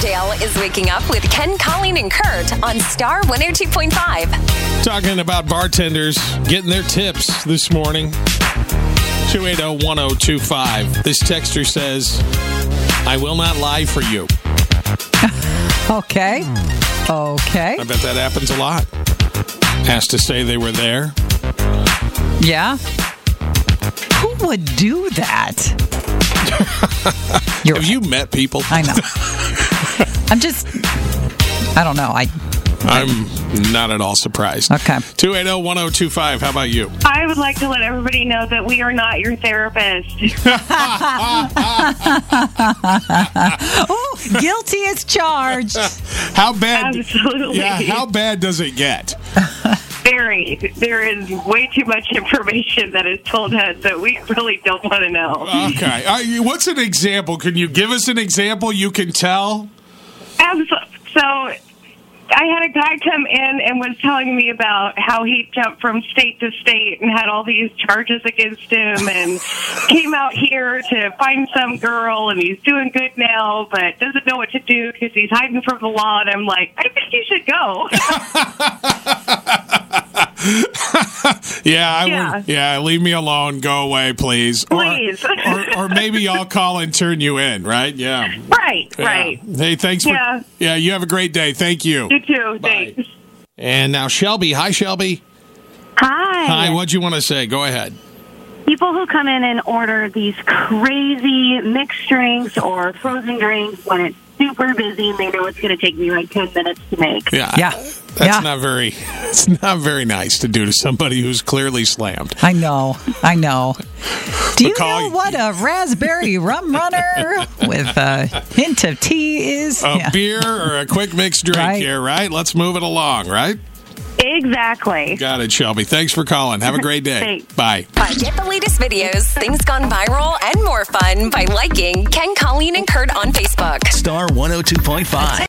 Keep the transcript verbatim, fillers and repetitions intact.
Riverdale is waking up with Ken, Colleen, and Kurt on Star one oh two point five. Talking about bartenders getting their tips this morning. two eight zero, one zero two five. This texter says, I will not lie for you. Okay. Okay. I bet that happens a lot. Has to say they were there. Yeah. Who would do that? You're Have you met people? I know. I'm just, I don't know. I. I'm not at all surprised. Okay. two eight zero, one zero two five. How about you? I would like to let everybody know that we are not your therapist. Oh, guilty as charged. How bad? Absolutely. Yeah, how bad does it get? Very. There is way too much information that is told us that we really don't want to know. Okay. Uh, you- what's an example? Can you give us an example you can tell? Absolutely. So I had a guy come in and was telling me about how he jumped from state to state and had all these charges against him and came out here to find some girl and he's doing good now but doesn't know what to do because he's hiding from the law. And I'm like, I think you should go. yeah, I Yeah. would. Yeah, leave me alone. Go away, please. Please. Or, or, or maybe I'll call and turn you in, right? Yeah. Right, Yeah. right. Hey, thanks for. Yeah. Yeah, you have a great day. Thank you. You too. Bye. Thanks. And now Shelby. Hi, Shelby. Hi. Hi, what'd you want to say? Go ahead. People who come in and order these crazy mixed drinks or frozen drinks when it's super busy and they know it's going to take me like ten minutes to make. Yeah. Yeah. That's Yeah. not very it's not very nice to do to somebody who's clearly slammed. I know. I know. Do you Call- know what a raspberry rum runner with a hint of tea is? A Yeah. beer or a quick mixed drink Right. here, right? Let's move it along, right? Exactly. Got it, Shelby. Thanks for calling. Have a great day. Thanks. Bye. Get the latest videos, things gone viral, and more fun by liking Ken, Colleen, and Kurt on Facebook. Star one oh two point five.